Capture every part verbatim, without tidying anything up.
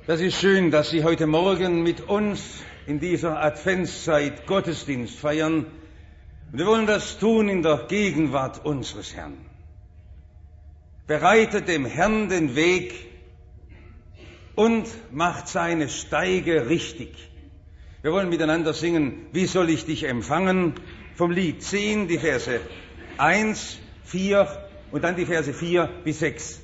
Das ist schön, dass Sie heute Morgen mit uns in dieser Adventszeit Gottesdienst feiern. Wir wollen das tun in der Gegenwart unseres Herrn. Bereitet dem Herrn den Weg und macht seine Steige richtig. Wir wollen miteinander singen, wie soll ich dich empfangen? Vom Lied zehn, die Verse eins, vier und dann die Verse vier bis sechs.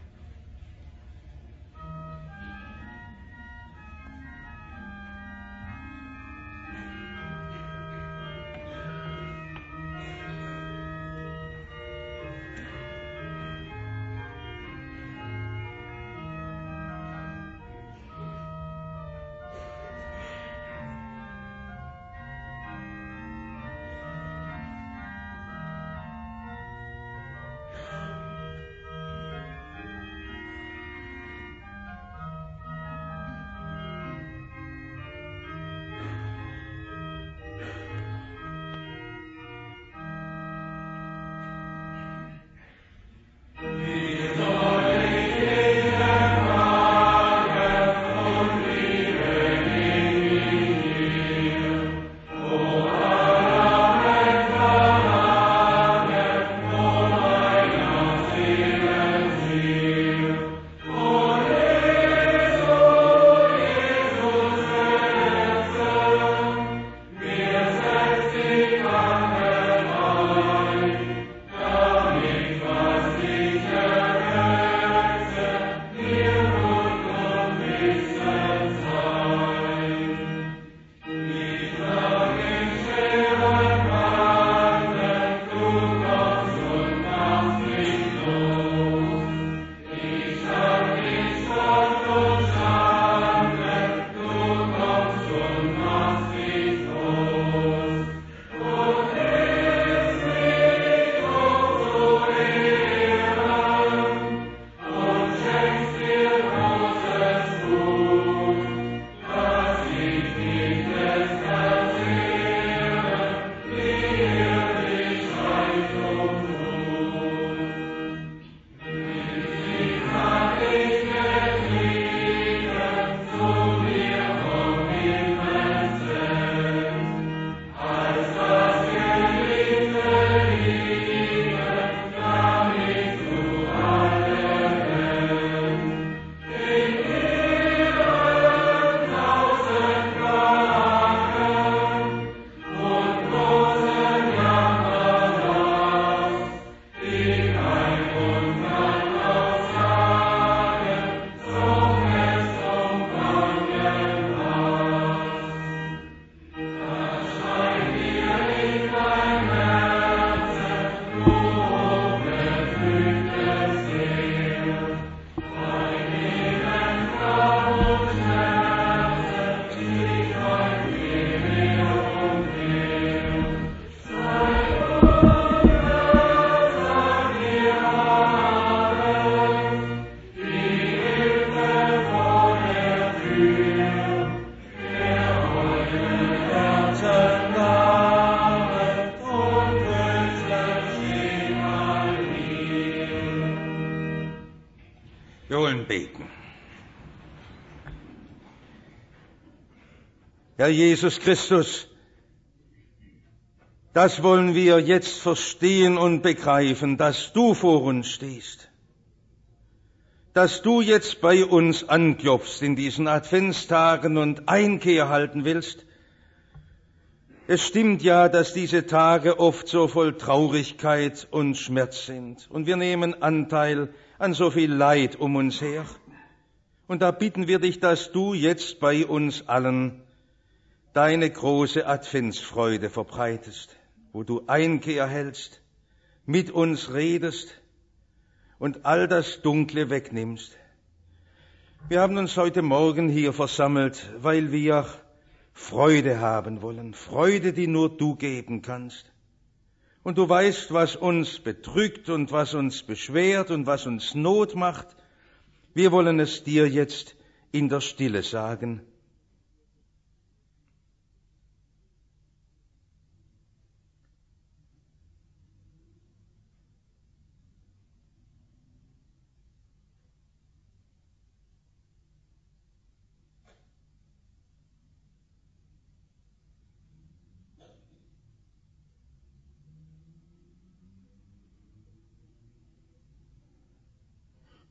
Herr Jesus Christus, das wollen wir jetzt verstehen und begreifen, dass du vor uns stehst, dass du jetzt bei uns anklopfst in diesen Adventstagen und Einkehr halten willst. Es stimmt ja, dass diese Tage oft so voll Traurigkeit und Schmerz sind und wir nehmen Anteil an so viel Leid um uns her. Und da bitten wir dich, dass du jetzt bei uns allen deine große Adventsfreude verbreitest, wo du Einkehr hältst, mit uns redest und all das Dunkle wegnimmst. Wir haben uns heute Morgen hier versammelt, weil wir Freude haben wollen, Freude, die nur du geben kannst. Und du weißt, was uns bedrückt und was uns beschwert und was uns Not macht. Wir wollen es dir jetzt in der Stille sagen.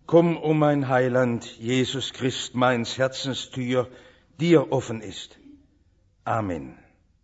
Komm, o mein Heiland, Jesus Christ, meins Herzenstür dir offen ist. Amen.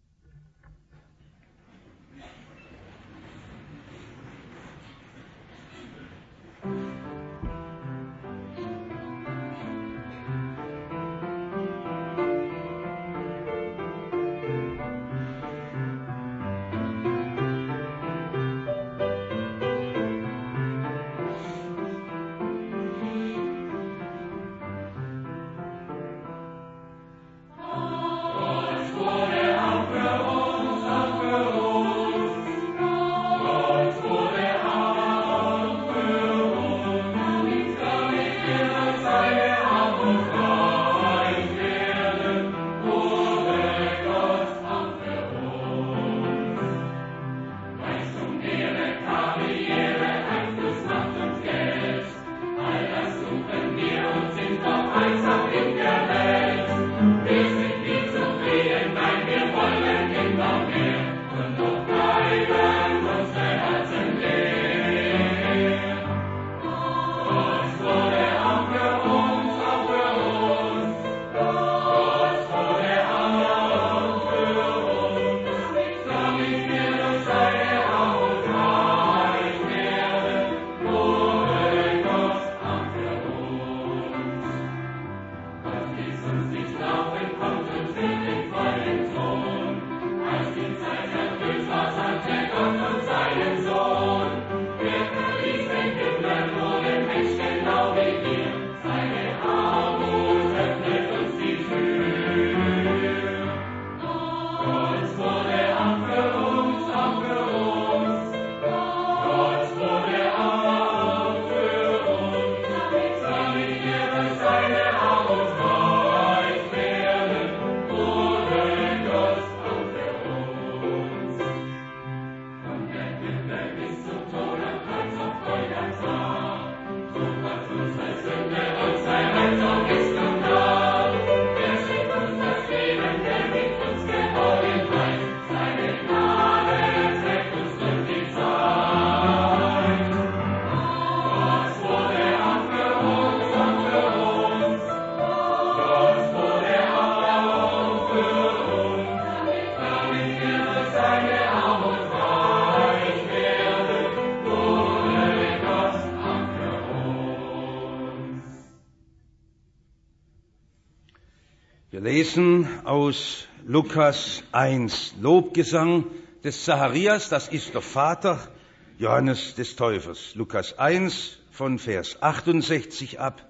Wir lesen aus Lukas eins, Lobgesang des Zacharias, das ist der Vater Johannes des Täufers. Lukas eins von Vers achtundsechzig ab.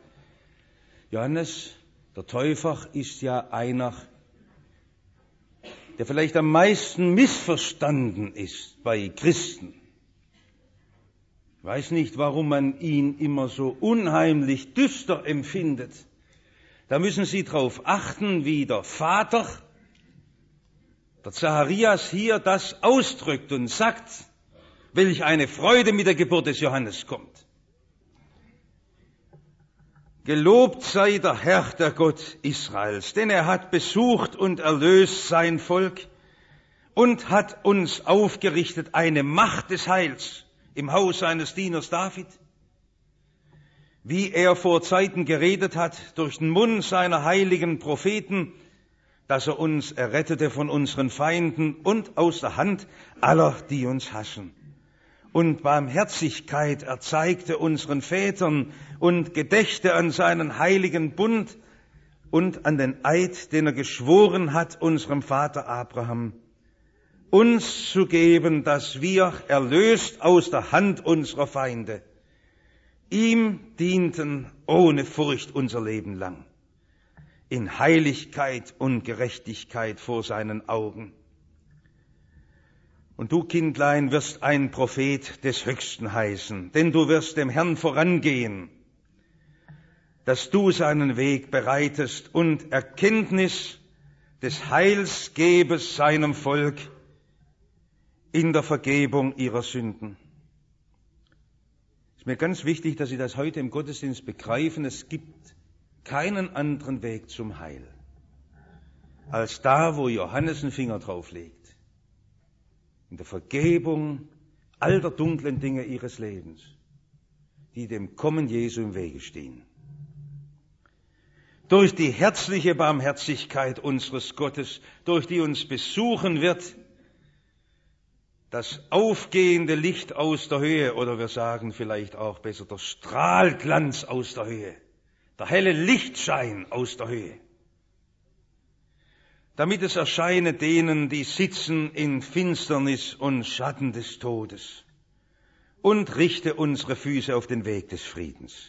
Johannes, der Täufer, ist ja einer, der vielleicht am meisten missverstanden ist bei Christen. Ich weiß nicht, warum man ihn immer so unheimlich düster empfindet. Da müssen Sie darauf achten, wie der Vater, der Zacharias, hier das ausdrückt und sagt, welch eine Freude mit der Geburt des Johannes kommt. Gelobt sei der Herr, der Gott Israels, denn er hat besucht und erlöst sein Volk und hat uns aufgerichtet eine Macht des Heils im Haus seines Dieners David, wie er vor Zeiten geredet hat durch den Mund seiner heiligen Propheten, dass er uns errettete von unseren Feinden und aus der Hand aller, die uns hassen. Und Barmherzigkeit erzeigte unseren Vätern und gedächte an seinen heiligen Bund und an den Eid, den er geschworen hat unserem Vater Abraham, uns zu geben, dass wir, erlöst aus der Hand unserer Feinde, ihm dienten ohne Furcht unser Leben lang, in Heiligkeit und Gerechtigkeit vor seinen Augen. Und du, Kindlein, wirst ein Prophet des Höchsten heißen, denn du wirst dem Herrn vorangehen, dass du seinen Weg bereitest und Erkenntnis des Heils gebest seinem Volk in der Vergebung ihrer Sünden. Es ist mir ganz wichtig, dass Sie das heute im Gottesdienst begreifen. Es gibt keinen anderen Weg zum Heil, als da, wo Johannes einen Finger drauf legt. In der Vergebung all der dunklen Dinge ihres Lebens. die dem Kommen Jesu im Wege stehen. Durch die herzliche Barmherzigkeit unseres Gottes, durch die uns besuchen wird, das aufgehende Licht aus der Höhe, oder wir sagen vielleicht auch besser, der Strahlglanz aus der Höhe, der helle Lichtschein aus der Höhe, damit es erscheine denen, die sitzen in Finsternis und Schatten des Todes, und richte unsere Füße auf den Weg des Friedens.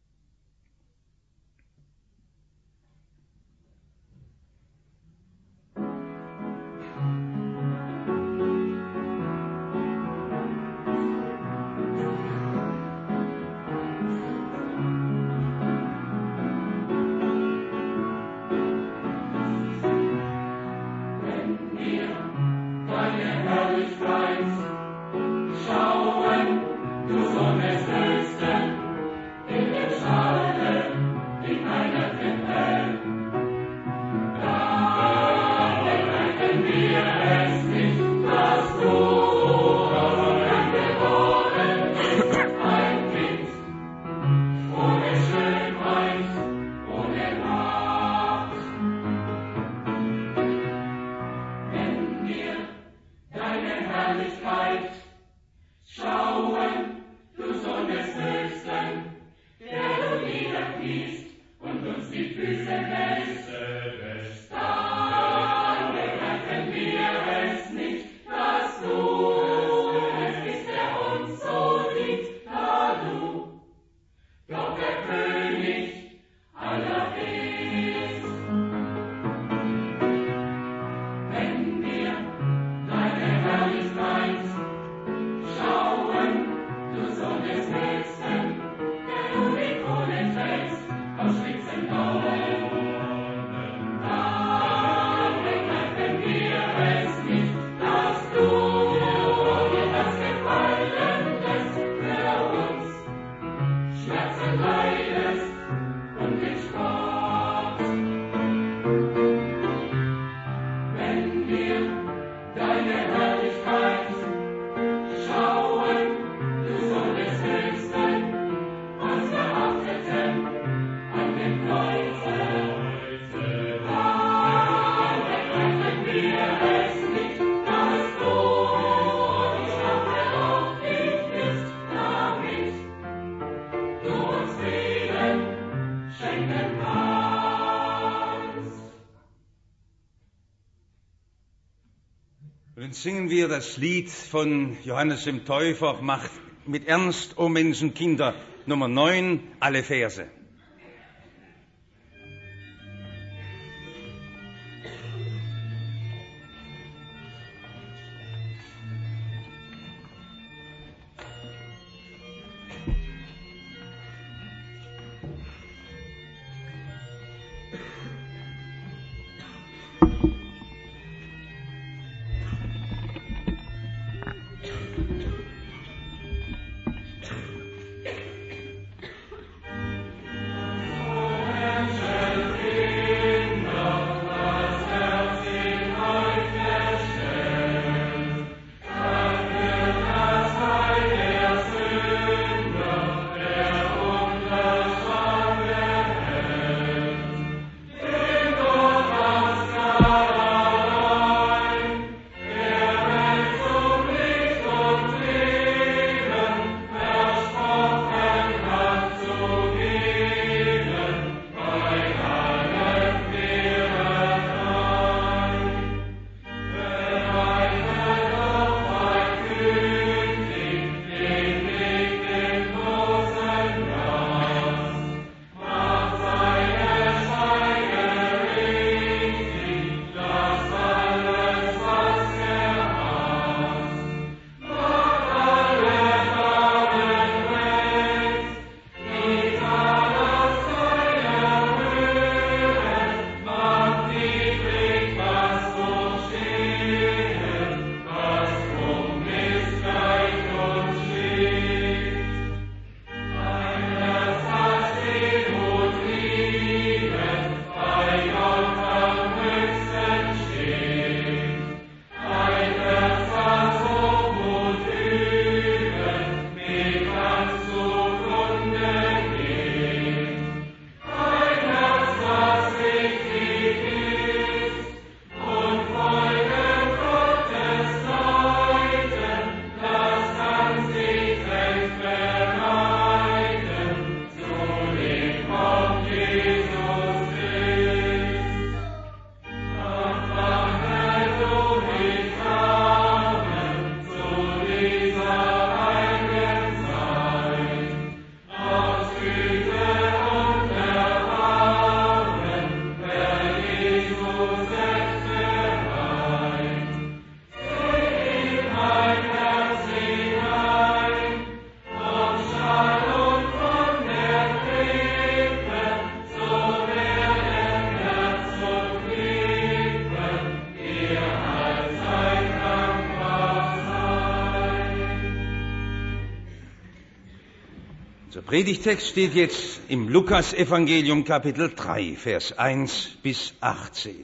Dann singen wir das Lied von Johannes dem Täufer, macht mit Ernst, o Menschenkinder, Nummer neun, alle Verse. Der Predigtext steht jetzt im Lukas-Evangelium Kapitel drei, Vers eins bis achtzehn.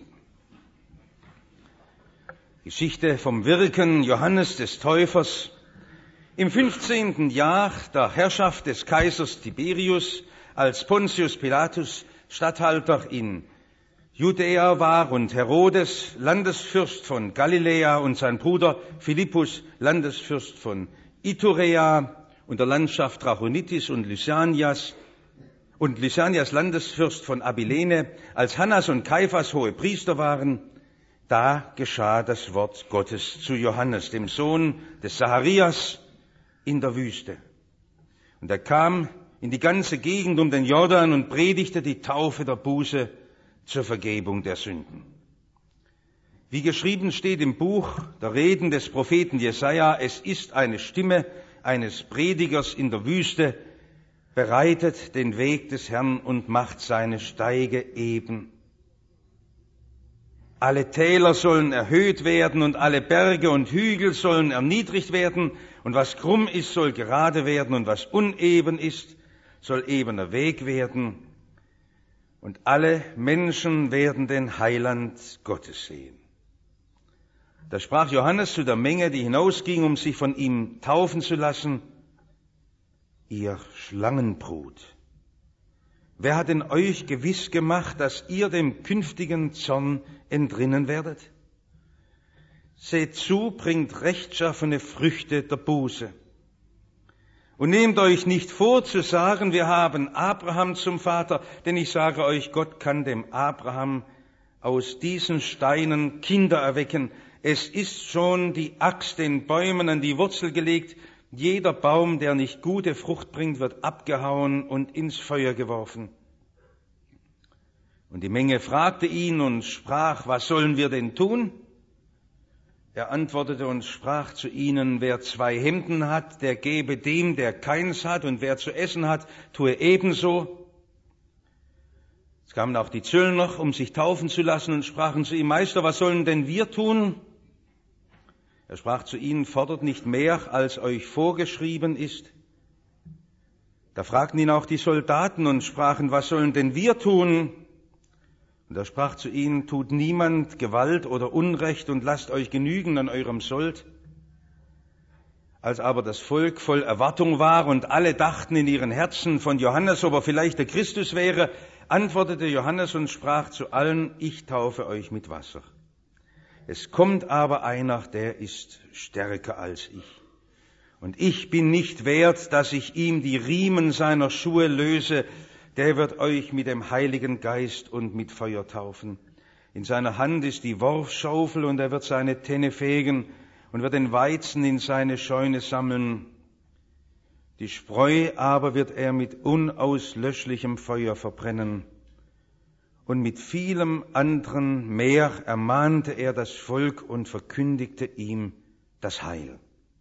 Geschichte vom Wirken Johannes des Täufers. Im fünfzehnten Jahr der Herrschaft des Kaisers Tiberius, als Pontius Pilatus Statthalter in Judäa war und Herodes Landesfürst von Galiläa und sein Bruder Philippus Landesfürst von Iturea und der Landschaft Trachonitis und Lysanias und Lysanias Landesfürst von Abilene, als Hannas und Kaiphas hohe Priester waren, da geschah das Wort Gottes zu Johannes, dem Sohn des Zacharias, in der Wüste. Und er kam in die ganze Gegend um den Jordan und predigte die Taufe der Buße zur Vergebung der Sünden. Wie geschrieben steht im Buch der Reden des Propheten Jesaja, es ist eine Stimme eines Predigers in der Wüste, bereitet den Weg des Herrn und macht seine Steige eben. Alle Täler sollen erhöht werden und alle Berge und Hügel sollen erniedrigt werden und was krumm ist, soll gerade werden und was uneben ist, soll ebener Weg werden und alle Menschen werden den Heiland Gottes sehen. Da sprach Johannes zu der Menge, die hinausging, um sich von ihm taufen zu lassen: Ihr Schlangenbrut, wer hat denn euch gewiss gemacht, dass ihr dem künftigen Zorn entrinnen werdet? Seht zu, bringt rechtschaffene Früchte der Buße. Und nehmt euch nicht vor zu sagen, wir haben Abraham zum Vater, denn ich sage euch, Gott kann dem Abraham aus diesen Steinen Kinder erwecken. Es ist schon die Axt den Bäumen an die Wurzel gelegt. Jeder Baum, der nicht gute Frucht bringt, wird abgehauen und ins Feuer geworfen. Und die Menge fragte ihn und sprach: Was sollen wir denn tun? Er antwortete und sprach zu ihnen: Wer zwei Hemden hat, der gebe dem, der keins hat, und wer zu essen hat, tue ebenso. Es kamen auch die Zöllner, um sich taufen zu lassen, und sprachen zu ihm: Meister, was sollen denn wir tun? Er sprach zu ihnen: Fordert nicht mehr, als euch vorgeschrieben ist. Da fragten ihn auch die Soldaten und sprachen: Was sollen denn wir tun? Und er sprach zu ihnen: Tut niemand Gewalt oder Unrecht und lasst euch genügen an eurem Sold. Als aber das Volk voll Erwartung war und alle dachten in ihren Herzen von Johannes, ob er vielleicht der Christus wäre, antwortete Johannes und sprach zu allen: Ich taufe euch mit Wasser. Es kommt aber einer, der ist stärker als ich. Und ich bin nicht wert, dass ich ihm die Riemen seiner Schuhe löse. Der wird euch mit dem Heiligen Geist und mit Feuer taufen. In seiner Hand ist die Worfschaufel und er wird seine Tenne fegen und wird den Weizen in seine Scheune sammeln. Die Spreu aber wird er mit unauslöschlichem Feuer verbrennen. Und mit vielem anderen mehr ermahnte er das Volk und verkündigte ihm das Heil.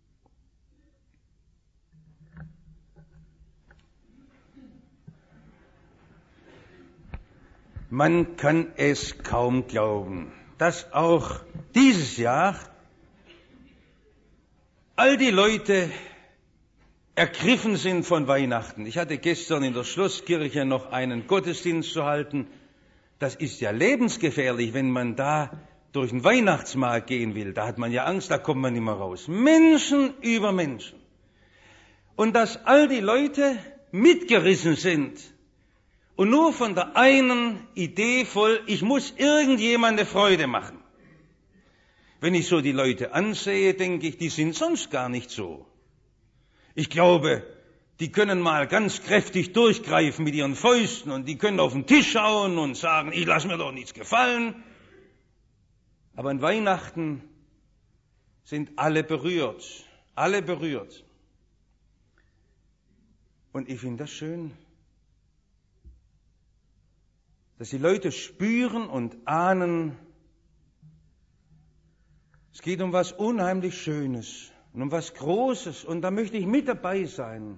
Man kann es kaum glauben, dass auch dieses Jahr all die Leute ergriffen sind von Weihnachten. Ich hatte gestern in der Schlosskirche noch einen Gottesdienst zu halten. Das ist ja lebensgefährlich, wenn man da durch den Weihnachtsmarkt gehen will. Da hat man ja Angst, da kommt man nicht mehr raus. Menschen über Menschen. Und dass all die Leute mitgerissen sind und nur von der einen Idee voll, ich muss irgendjemandem Freude machen. Wenn ich so die Leute ansehe, denke ich, die sind sonst gar nicht so. Ich glaube, die können mal ganz kräftig durchgreifen mit ihren Fäusten und die können auf den Tisch schauen und sagen, ich lasse mir doch nichts gefallen. Aber an Weihnachten sind alle berührt, alle berührt. Und ich finde das schön, dass die Leute spüren und ahnen, es geht um was unheimlich Schönes und um was Großes und da möchte ich mit dabei sein.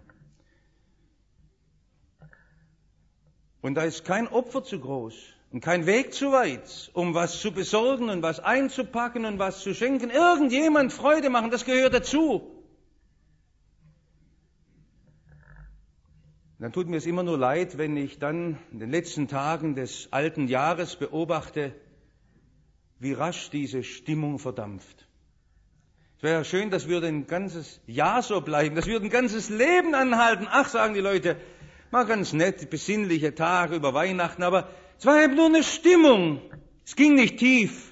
Und da ist kein Opfer zu groß und kein Weg zu weit, um was zu besorgen und was einzupacken und was zu schenken. Irgendjemand Freude machen, das gehört dazu. dann tut mir es immer nur leid, wenn ich dann in den letzten Tagen des alten Jahres beobachte, wie rasch diese Stimmung verdampft. Es wäre ja schön, das würde ein ganzes Jahr so bleiben, das würde ein ganzes Leben anhalten. Ach, sagen die Leute, mal ganz nett, besinnliche Tage über Weihnachten, aber es war eben nur eine Stimmung, es ging nicht tief.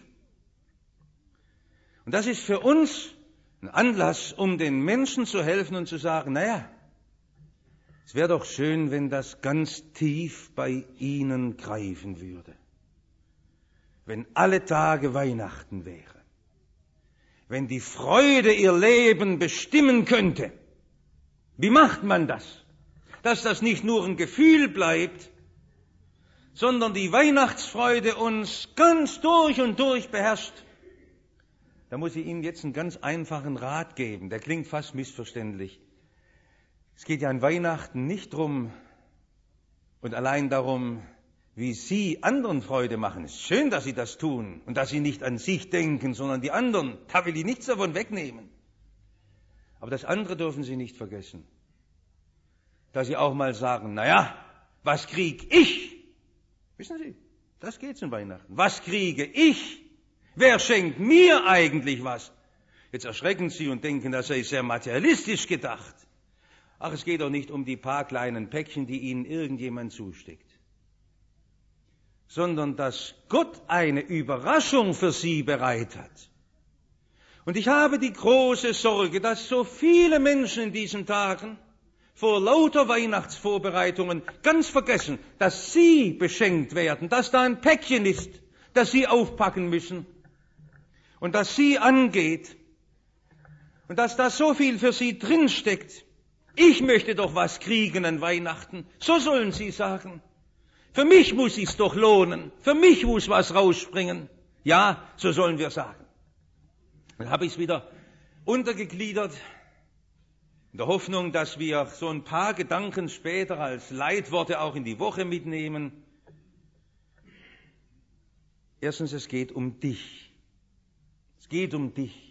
Und das ist für uns ein Anlass, um den Menschen zu helfen und zu sagen, naja, es wäre doch schön, wenn das ganz tief bei ihnen greifen würde. Wenn alle Tage Weihnachten wäre. Wenn die Freude ihr Leben bestimmen könnte. Wie macht man das? Dass das nicht nur ein Gefühl bleibt, sondern die Weihnachtsfreude uns ganz durch und durch beherrscht. Da muss ich Ihnen jetzt einen ganz einfachen Rat geben. Der klingt fast missverständlich. Es geht ja an Weihnachten nicht drum und allein darum, wie Sie anderen Freude machen. Es ist schön, dass Sie das tun und dass Sie nicht an sich denken, sondern die anderen. Da will ich nichts davon wegnehmen. Aber das andere dürfen Sie nicht vergessen. Dass Sie auch mal sagen, naja, was krieg ich? Wissen Sie, das geht's in Weihnachten. Was kriege ich? Wer schenkt mir eigentlich was? Jetzt erschrecken Sie und denken, das sei sehr materialistisch gedacht. Ach, es geht doch nicht um die paar kleinen Päckchen, die Ihnen irgendjemand zusteckt, sondern dass Gott eine Überraschung für Sie bereit hat. Und ich habe die große Sorge, dass so viele Menschen in diesen Tagen vor lauter Weihnachtsvorbereitungen ganz vergessen, dass Sie beschenkt werden, dass da ein Päckchen ist, das Sie aufpacken müssen und das Sie angeht und dass da so viel für Sie drinsteckt. Ich möchte doch was kriegen an Weihnachten, so sollen Sie sagen. Für mich muss es doch lohnen, für mich muss was rausspringen. Ja, so sollen wir sagen. Dann habe ich es wieder untergegliedert, in der Hoffnung, dass wir so ein paar Gedanken später als Leitworte auch in die Woche mitnehmen. Erstens, es geht um dich. Es geht um dich.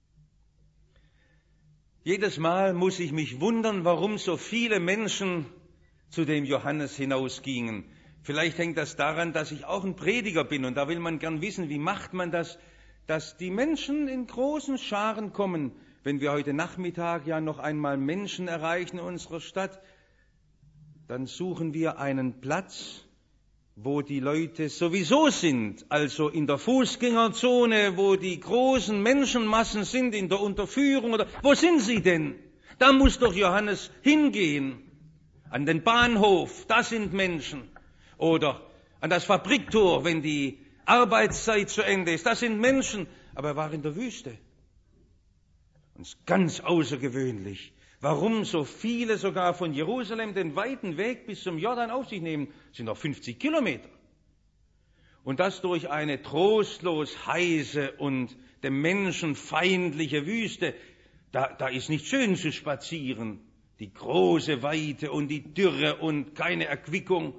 Jedes Mal muss ich mich wundern, warum so viele Menschen zu dem Johannes hinausgingen. Vielleicht hängt das daran, dass ich auch ein Prediger bin und da will man gern wissen, wie macht man das, dass die Menschen in großen Scharen kommen. Wenn wir heute Nachmittag ja noch einmal Menschen erreichen in unserer Stadt, dann suchen wir einen Platz, wo die Leute sowieso sind, also in der Fußgängerzone, wo die großen Menschenmassen sind, in der Unterführung oder wo sind sie denn? Da muss doch Johannes hingehen, an den Bahnhof, da sind Menschen, oder an das Fabriktor, wenn die Arbeitszeit zu Ende ist, da sind Menschen, aber er war in der Wüste. Und es ist ganz außergewöhnlich, warum so viele sogar von Jerusalem den weiten Weg bis zum Jordan auf sich nehmen, das sind noch fünfzig Kilometer. Und das durch eine trostlos heiße und dem Menschen feindliche Wüste. Da, da ist nicht schön zu spazieren. Die große Weite und die Dürre und keine Erquickung.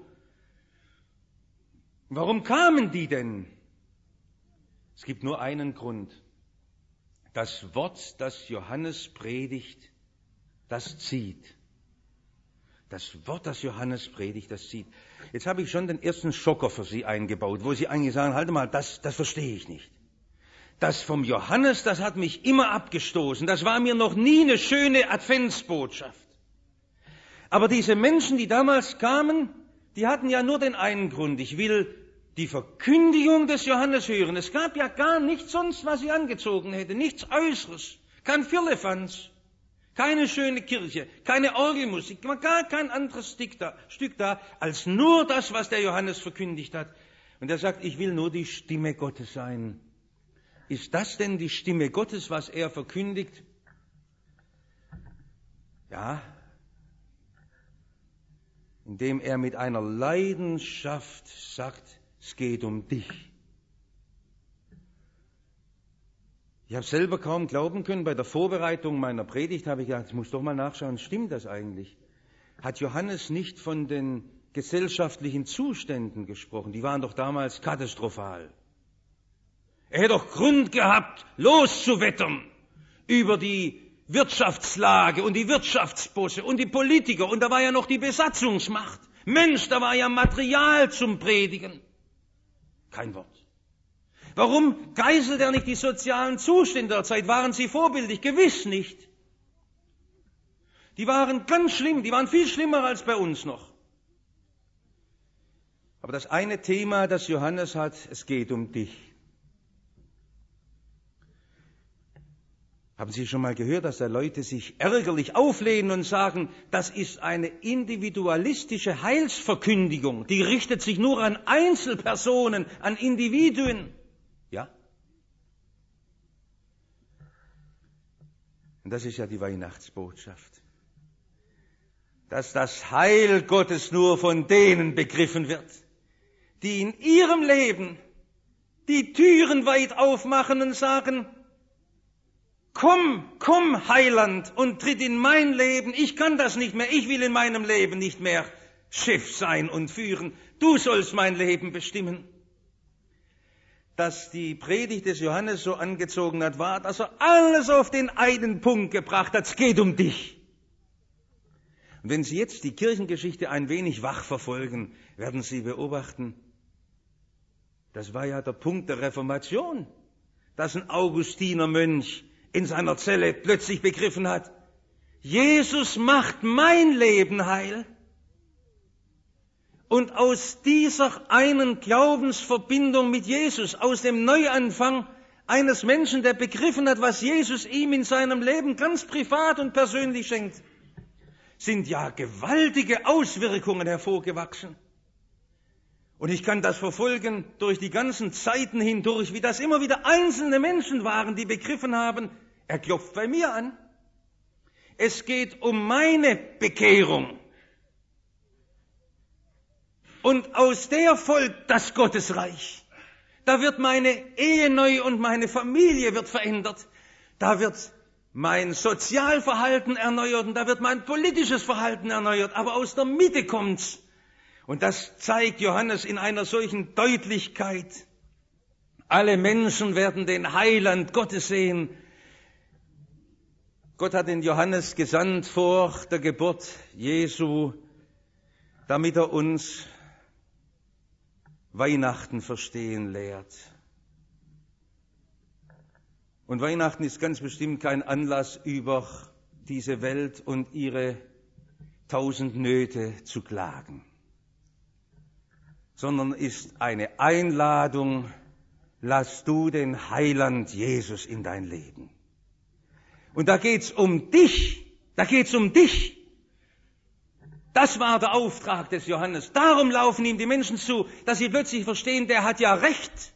Warum kamen die denn? Es gibt nur einen Grund. Das Wort, das Johannes predigt, das zieht. Das Wort, das Johannes predigt, das zieht. Jetzt habe ich schon den ersten Schocker für Sie eingebaut, wo Sie eigentlich sagen, halt mal, das, das verstehe ich nicht. Das vom Johannes, das hat mich immer abgestoßen. Das war mir noch nie eine schöne Adventsbotschaft. Aber diese Menschen, die damals kamen, die hatten ja nur den einen Grund. Ich will die Verkündigung des Johannes hören. Es gab ja gar nichts sonst, was sie angezogen hätte. Nichts Äußeres. Kein Firlefanz. Keine schöne Kirche. Keine Orgelmusik. Gar kein anderes Stück da, Stück da, als nur das, was der Johannes verkündigt hat. Und er sagt, ich will nur die Stimme Gottes sein. Ist das denn die Stimme Gottes, was er verkündigt? Ja. Indem er mit einer Leidenschaft sagt, es geht um dich. Ich habe selber kaum glauben können, bei der Vorbereitung meiner Predigt habe ich gedacht, ich muss doch mal nachschauen, stimmt das eigentlich? Hat Johannes nicht von den gesellschaftlichen Zuständen gesprochen? Die waren doch damals katastrophal. Er hätte doch Grund gehabt, loszuwettern über die Wirtschaftslage und die Wirtschaftsbosse und die Politiker. Und da war ja noch die Besatzungsmacht. Mensch, da war ja Material zum Predigen. Kein Wort. Warum geißelt er nicht die sozialen Zustände der Zeit? Waren sie vorbildlich? Gewiss nicht. Die waren ganz schlimm, die waren viel schlimmer als bei uns noch. Aber das eine Thema, das Johannes hat, es geht um dich. Haben Sie schon mal gehört, dass da Leute sich ärgerlich auflehnen und sagen, das ist eine individualistische Heilsverkündigung, die richtet sich nur an Einzelpersonen, an Individuen? Ja? Und das ist ja die Weihnachtsbotschaft. Dass das Heil Gottes nur von denen begriffen wird, die in ihrem Leben die Türen weit aufmachen und sagen, komm, komm, Heiland, und tritt in mein Leben. Ich kann das nicht mehr. Ich will in meinem Leben nicht mehr Chef sein und führen. Du sollst mein Leben bestimmen. Dass die Predigt des Johannes so angezogen hat, war, dass er alles auf den einen Punkt gebracht hat. Es geht um dich. Und wenn Sie jetzt die Kirchengeschichte ein wenig wach verfolgen, werden Sie beobachten, das war ja der Punkt der Reformation, dass ein Augustinermönch in seiner Zelle plötzlich begriffen hat, Jesus macht mein Leben heil. Und aus dieser einen Glaubensverbindung mit Jesus, aus dem Neuanfang eines Menschen, der begriffen hat, was Jesus ihm in seinem Leben ganz privat und persönlich schenkt, sind ja gewaltige Auswirkungen hervorgewachsen. Und ich kann das verfolgen durch die ganzen Zeiten hindurch, wie das immer wieder einzelne Menschen waren, die begriffen haben, er klopft bei mir an. Es geht um meine Bekehrung. Und aus der folgt das Gottesreich. Da wird meine Ehe neu und meine Familie wird verändert. Da wird mein Sozialverhalten erneuert und da wird mein politisches Verhalten erneuert. Aber aus der Mitte kommt's. Und das zeigt Johannes in einer solchen Deutlichkeit. Alle Menschen werden den Heiland Gottes sehen. Gott hat den Johannes gesandt vor der Geburt Jesu, damit er uns Weihnachten verstehen lehrt. Und Weihnachten ist ganz bestimmt kein Anlass, über diese Welt und ihre tausend Nöte zu klagen, sondern ist eine Einladung, lass du den Heiland Jesus in dein Leben. Und da geht's um dich, da geht's um dich. Das war der Auftrag des Johannes. Darum laufen ihm die Menschen zu, dass sie plötzlich verstehen, der hat ja recht.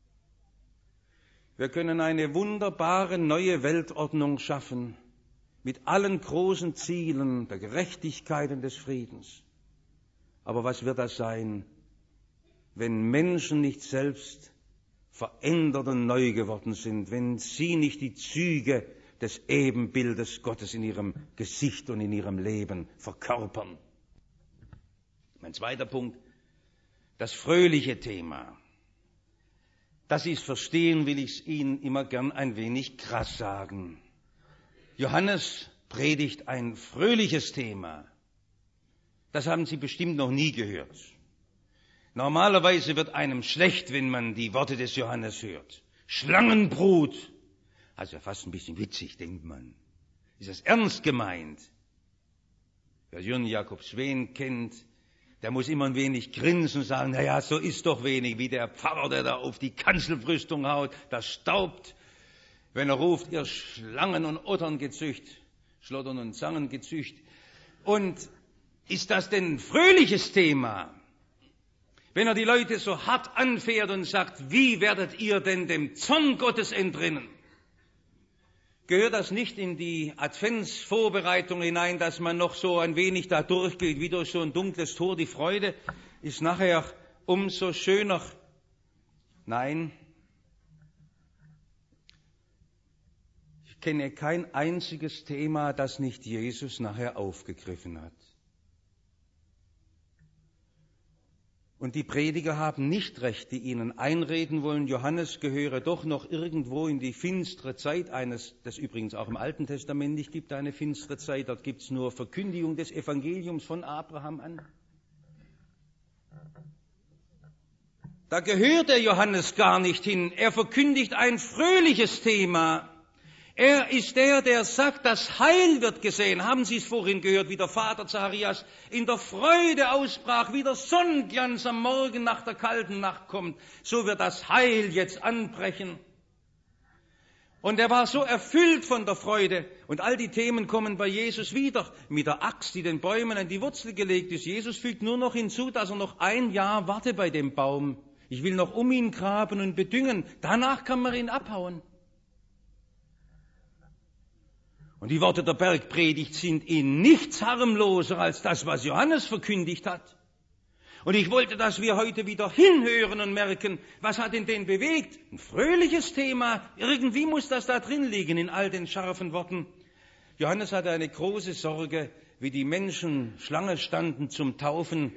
Wir können eine wunderbare neue Weltordnung schaffen, mit allen großen Zielen der Gerechtigkeit und des Friedens. Aber was wird das sein, wenn Menschen nicht selbst verändert und neu geworden sind, wenn sie nicht die Züge des Ebenbildes Gottes in ihrem Gesicht und in ihrem Leben verkörpern? Mein zweiter Punkt, das fröhliche Thema. Dass Sie es verstehen, will ich es Ihnen immer gern ein wenig krass sagen. Johannes predigt ein fröhliches Thema. Das haben Sie bestimmt noch nie gehört. Normalerweise wird einem schlecht, wenn man die Worte des Johannes hört. Schlangenbrut. Also fast ein bisschen witzig, denkt man. Ist das ernst gemeint? Wer Jürgen Jakob Sween kennt, der muss immer ein wenig grinsen und sagen, na ja, so ist doch wenig, wie der Pfarrer, der da auf die Kanzelbrüstung haut, das staubt, wenn er ruft, ihr Schlangen- und Otterngezücht, Schlottern- und Zangengezücht. Und ist das denn ein fröhliches Thema? Wenn er die Leute so hart anfährt und sagt, wie werdet ihr denn dem Zorn Gottes entrinnen? Gehört das nicht in die Adventsvorbereitung hinein, dass man noch so ein wenig da durchgeht, wie durch so ein dunkles Tor? Die Freude ist nachher umso schöner. Nein, ich kenne kein einziges Thema, das nicht Jesus nachher aufgegriffen hat. Und die Prediger haben nicht recht, die ihnen einreden wollen, Johannes gehöre doch noch irgendwo in die finstere Zeit eines, das übrigens auch im Alten Testament nicht gibt, eine finstere Zeit, dort gibt es nur Verkündigung des Evangeliums von Abraham an. Da gehört der Johannes gar nicht hin, er verkündigt ein fröhliches Thema. Er ist der, der sagt, das Heil wird gesehen. Haben Sie es vorhin gehört, wie der Vater Zacharias in der Freude ausbrach, wie der Sonnenglanz am Morgen nach der kalten Nacht kommt. So wird das Heil jetzt anbrechen. Und er war so erfüllt von der Freude. Und all die Themen kommen bei Jesus wieder. Mit der Axt, die den Bäumen an die Wurzel gelegt ist. Jesus fügt nur noch hinzu, dass er noch ein Jahr warte bei dem Baum. Ich will noch um ihn graben und bedüngen. Danach kann man ihn abhauen. Und die Worte der Bergpredigt sind in nichts harmloser als das, was Johannes verkündigt hat. Und ich wollte, dass wir heute wieder hinhören und merken, was hat ihn denn bewegt? Ein fröhliches Thema. Irgendwie muss das da drin liegen in all den scharfen Worten. Johannes hatte eine große Sorge, wie die Menschen Schlange standen zum Taufen,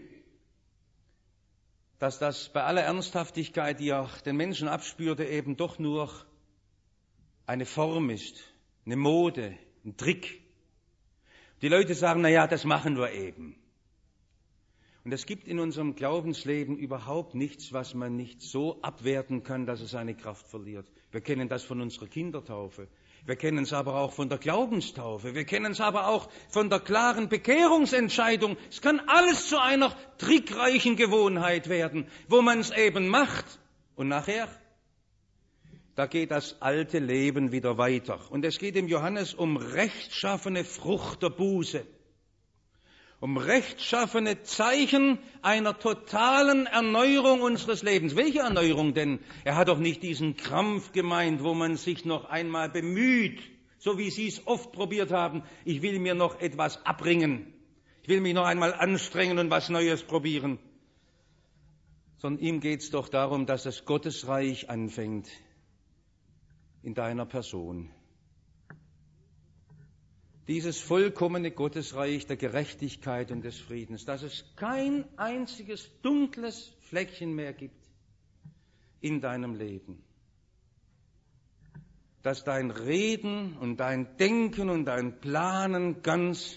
dass das bei aller Ernsthaftigkeit, die er den Menschen abspürte, eben doch nur eine Form ist, eine Mode, ein Trick. Die Leute sagen, na ja, das machen wir eben. Und es gibt in unserem Glaubensleben überhaupt nichts, was man nicht so abwerten kann, dass es seine Kraft verliert. Wir kennen das von unserer Kindertaufe. Wir kennen es aber auch von der Glaubenstaufe. Wir kennen es aber auch von der klaren Bekehrungsentscheidung. Es kann alles zu einer trickreichen Gewohnheit werden, wo man es eben macht. Und nachher, da geht das alte Leben wieder weiter. Und es geht dem Johannes um rechtschaffene Frucht der Buße. Um rechtschaffene Zeichen einer totalen Erneuerung unseres Lebens. Welche Erneuerung denn? Er hat doch nicht diesen Krampf gemeint, wo man sich noch einmal bemüht, so wie Sie es oft probiert haben. Ich will mir noch etwas abbringen. Ich will mich noch einmal anstrengen und was Neues probieren. Sondern ihm geht es doch darum, dass das Gottesreich anfängt in deiner Person. Dieses vollkommene Gottesreich der Gerechtigkeit und des Friedens, dass es kein einziges dunkles Fleckchen mehr gibt in deinem Leben. Dass dein Reden und dein Denken und dein Planen ganz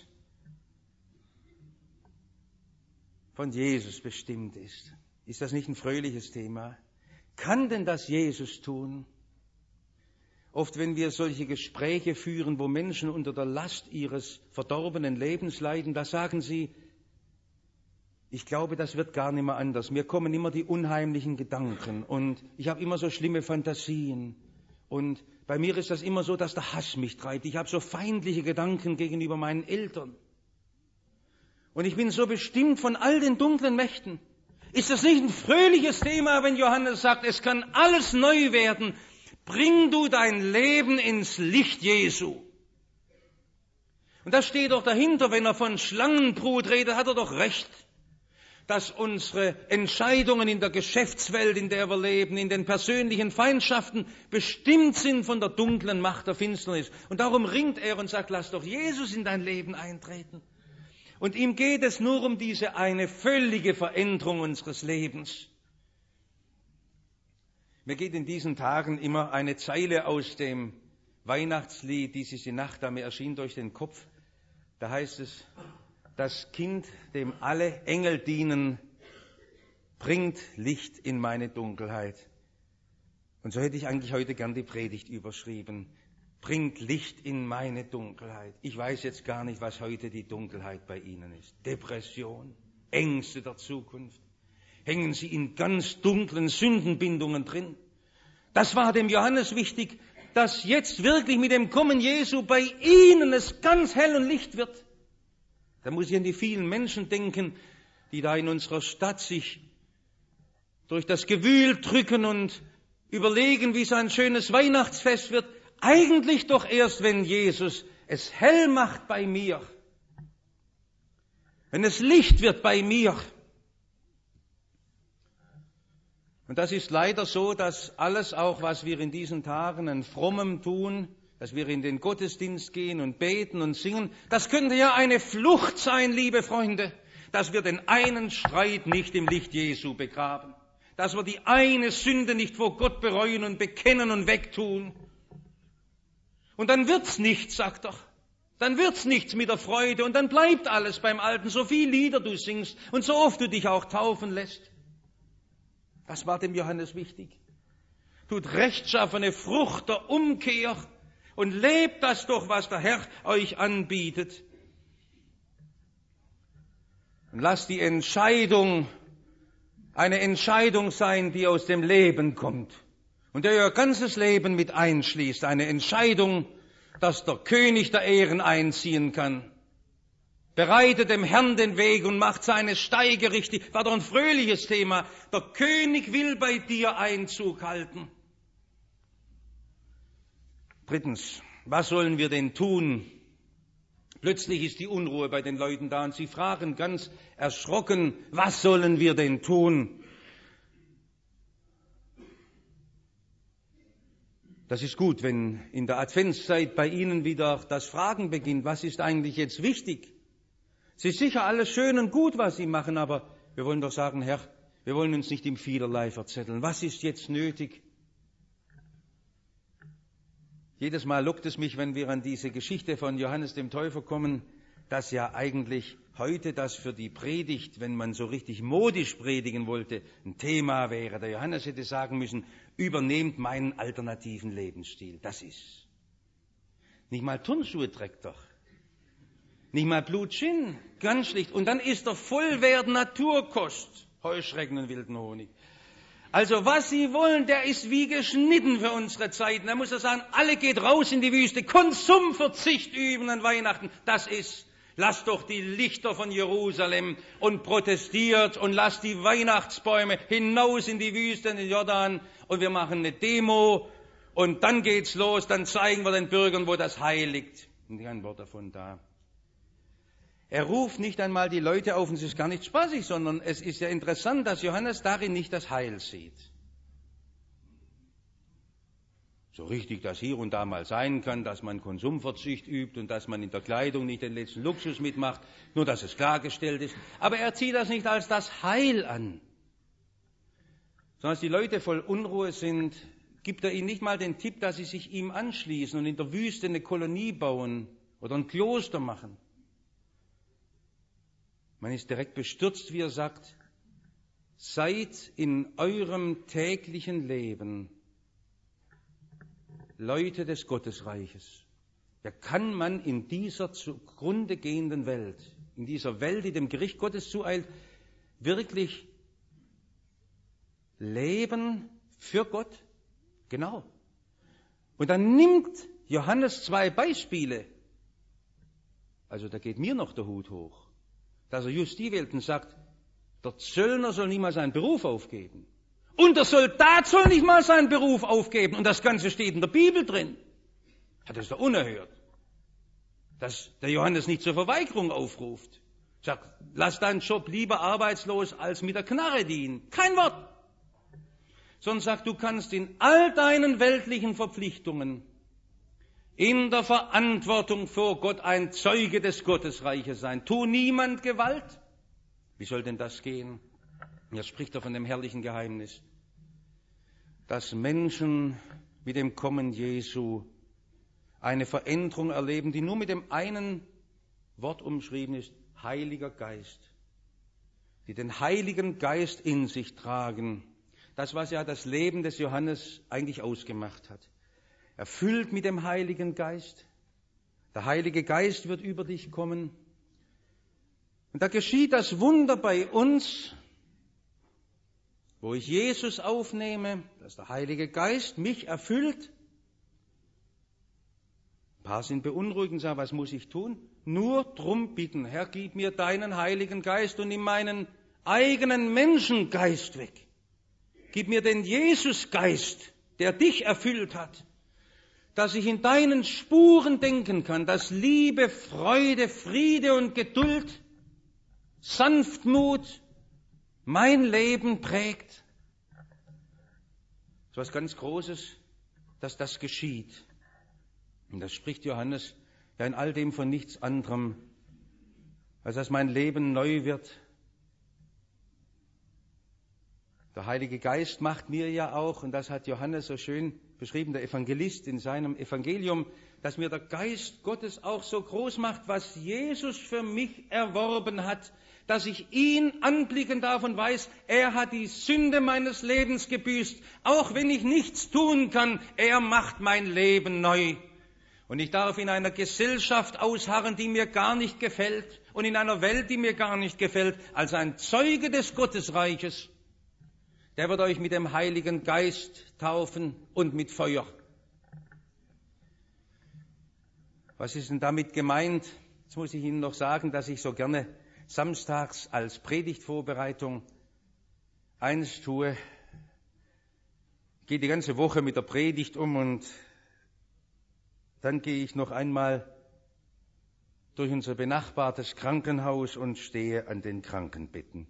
von Jesus bestimmt ist. Ist das nicht ein fröhliches Thema? Kann denn das Jesus tun? Oft, wenn wir solche Gespräche führen, wo Menschen unter der Last ihres verdorbenen Lebens leiden, da sagen sie, ich glaube, das wird gar nicht mehr anders. Mir kommen immer die unheimlichen Gedanken und ich habe immer so schlimme Fantasien. Und bei mir ist das immer so, dass der Hass mich treibt. Ich habe so feindliche Gedanken gegenüber meinen Eltern. Und ich bin so bestimmt von all den dunklen Mächten. Ist das nicht ein fröhliches Thema, wenn Johannes sagt, es kann alles neu werden? Bring du dein Leben ins Licht Jesu. Und das steht doch dahinter, wenn er von Schlangenbrut redet, hat er doch recht, dass unsere Entscheidungen in der Geschäftswelt, in der wir leben, in den persönlichen Feindschaften bestimmt sind von der dunklen Macht der Finsternis. Und darum ringt er und sagt, lass doch Jesus in dein Leben eintreten. Und ihm geht es nur um diese eine völlige Veränderung unseres Lebens. Mir geht in diesen Tagen immer eine Zeile aus dem Weihnachtslied, dieses die Nacht da mir erschien, durch den Kopf. Da heißt es, das Kind, dem alle Engel dienen, bringt Licht in meine Dunkelheit. Und so hätte ich eigentlich heute gern die Predigt überschrieben. Bringt Licht in meine Dunkelheit. Ich weiß jetzt gar nicht, was heute die Dunkelheit bei Ihnen ist. Depression, Ängste der Zukunft. Hängen sie in ganz dunklen Sündenbindungen drin. Das war dem Johannes wichtig, dass jetzt wirklich mit dem Kommen Jesu bei ihnen es ganz hell und licht wird. Da muss ich an die vielen Menschen denken, die da in unserer Stadt sich durch das Gewühl drücken und überlegen, wie so ein schönes Weihnachtsfest wird. Eigentlich doch erst, wenn Jesus es hell macht bei mir. Wenn es Licht wird bei mir. Und das ist leider so, dass alles auch, was wir in diesen Tagen an Frommem tun, dass wir in den Gottesdienst gehen und beten und singen, das könnte ja eine Flucht sein, liebe Freunde. dass wir den einen Streit nicht im Licht Jesu begraben, dass wir die eine Sünde nicht vor Gott bereuen und bekennen und wegtun. Und dann wird's nichts, sagt er. Dann wird's nichts mit der Freude und dann bleibt alles beim Alten, so viel Lieder du singst und so oft du dich auch taufen lässt. Was war dem Johannes wichtig? Tut rechtschaffene Frucht der Umkehr und lebt das doch, was der Herr euch anbietet. Und lasst die Entscheidung eine Entscheidung sein, die aus dem Leben kommt und der ihr ganzes Leben mit einschließt. Eine Entscheidung, dass der König der Ehren einziehen kann. Bereitet dem Herrn den Weg und macht seine Steige richtig. War doch ein fröhliches Thema. Der König will bei dir Einzug halten. Drittens, was sollen wir denn tun? Plötzlich ist die Unruhe bei den Leuten da und sie fragen ganz erschrocken, was sollen wir denn tun? Das ist gut, wenn in der Adventszeit bei Ihnen wieder das Fragen beginnt, was ist eigentlich jetzt wichtig? Es ist sicher alles schön und gut, was Sie machen, aber wir wollen doch sagen, Herr, wir wollen uns nicht im Vielerlei verzetteln. Was ist jetzt nötig? Jedes Mal lockt es mich, wenn wir an diese Geschichte von Johannes dem Täufer kommen, dass ja eigentlich heute das für die Predigt, wenn man so richtig modisch predigen wollte, ein Thema wäre. Der Johannes hätte sagen müssen, übernehmt meinen alternativen Lebensstil. Das ist. Nicht mal Turnschuhe trägt doch. Nicht mal Blutschinn. Ganz schlicht. Und dann ist er Vollwert Naturkost. Heuschrecken und wilden Honig. Also was Sie wollen, der ist wie geschnitten für unsere Zeiten. Da muss er sagen, alle geht raus in die Wüste, Konsumverzicht üben an Weihnachten. Das ist, lasst doch die Lichter von Jerusalem und protestiert und lasst die Weihnachtsbäume hinaus in die Wüste, in den Jordan und wir machen eine Demo und dann geht's los, dann zeigen wir den Bürgern, wo das Heil liegt. Und kein Wort davon da. Er ruft nicht einmal die Leute auf, und es ist gar nicht spaßig, sondern es ist ja interessant, dass Johannes darin nicht das Heil sieht. So richtig das hier und da mal sein kann, dass man Konsumverzicht übt und dass man in der Kleidung nicht den letzten Luxus mitmacht, nur dass es klargestellt ist. Aber er zieht das nicht als das Heil an. Sondern als die Leute voll Unruhe sind, gibt er ihnen nicht mal den Tipp, dass sie sich ihm anschließen und in der Wüste eine Kolonie bauen oder ein Kloster machen. Man ist direkt bestürzt, wie er sagt, seid in eurem täglichen Leben Leute des Gottesreiches. Ja, kann man in dieser zugrunde gehenden Welt, in dieser Welt, die dem Gericht Gottes zueilt, wirklich leben für Gott? Genau. Und dann nimmt Johannes zwei Beispiele. Also da geht mir noch der Hut hoch. Dass er just die wählt und sagt, der Zöllner soll nicht mal seinen Beruf aufgeben. Und der Soldat soll nicht mal seinen Beruf aufgeben. Und das Ganze steht in der Bibel drin. Das ist doch unerhört. Dass der Johannes nicht zur Verweigerung aufruft. Sagt, lass deinen Job lieber arbeitslos als mit der Knarre dienen. Kein Wort. Sondern sagt, du kannst in all deinen weltlichen Verpflichtungen in der Verantwortung vor Gott ein Zeuge des Gottesreiches sein. Tu niemand Gewalt. Wie soll denn das gehen? Jetzt spricht er von dem herrlichen Geheimnis, dass Menschen mit dem Kommen Jesu eine Veränderung erleben, die nur mit dem einen Wort umschrieben ist, Heiliger Geist. Die den Heiligen Geist in sich tragen. Das, was ja das Leben des Johannes eigentlich ausgemacht hat. Erfüllt mit dem Heiligen Geist. Der Heilige Geist wird über dich kommen. Und da geschieht das Wunder bei uns, wo ich Jesus aufnehme, dass der Heilige Geist mich erfüllt. Ein paar sind beunruhigt und sagen, was muss ich tun? Nur drum bitten, Herr, gib mir deinen Heiligen Geist und nimm meinen eigenen Menschengeist weg. Gib mir den Jesusgeist, der dich erfüllt hat. Dass ich in deinen Spuren denken kann, dass Liebe, Freude, Friede und Geduld, Sanftmut mein Leben prägt. Das ist was ganz Großes, dass das geschieht. Und das spricht Johannes ja in all dem von nichts anderem als dass mein Leben neu wird. Der Heilige Geist macht mir ja auch, und das hat Johannes so schön beschrieben, der Evangelist in seinem Evangelium, dass mir der Geist Gottes auch so groß macht, was Jesus für mich erworben hat, dass ich ihn anblicken darf und weiß, er hat die Sünde meines Lebens gebüßt. Auch wenn ich nichts tun kann, er macht mein Leben neu. Und ich darf in einer Gesellschaft ausharren, die mir gar nicht gefällt, und in einer Welt, die mir gar nicht gefällt, als ein Zeuge des Gottesreiches. Der wird euch mit dem Heiligen Geist taufen und mit Feuer. Was ist denn damit gemeint? Jetzt muss ich Ihnen noch sagen, dass ich so gerne samstags als Predigtvorbereitung eins tue. Ich gehe die ganze Woche mit der Predigt um und dann gehe ich noch einmal durch unser benachbartes Krankenhaus und stehe an den Krankenbetten.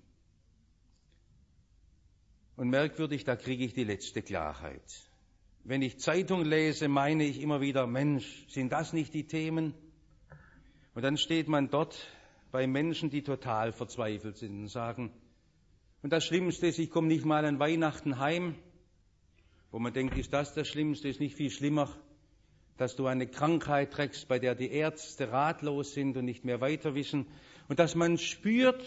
Und merkwürdig, da kriege ich die letzte Klarheit. Wenn ich Zeitung lese, meine ich immer wieder, Mensch, sind das nicht die Themen? Und dann steht man dort bei Menschen, die total verzweifelt sind und sagen, und das Schlimmste ist, ich komme nicht mal an Weihnachten heim, wo man denkt, ist das das Schlimmste, ist nicht viel schlimmer, dass du eine Krankheit trägst, bei der die Ärzte ratlos sind und nicht mehr weiter wissen, und dass man spürt,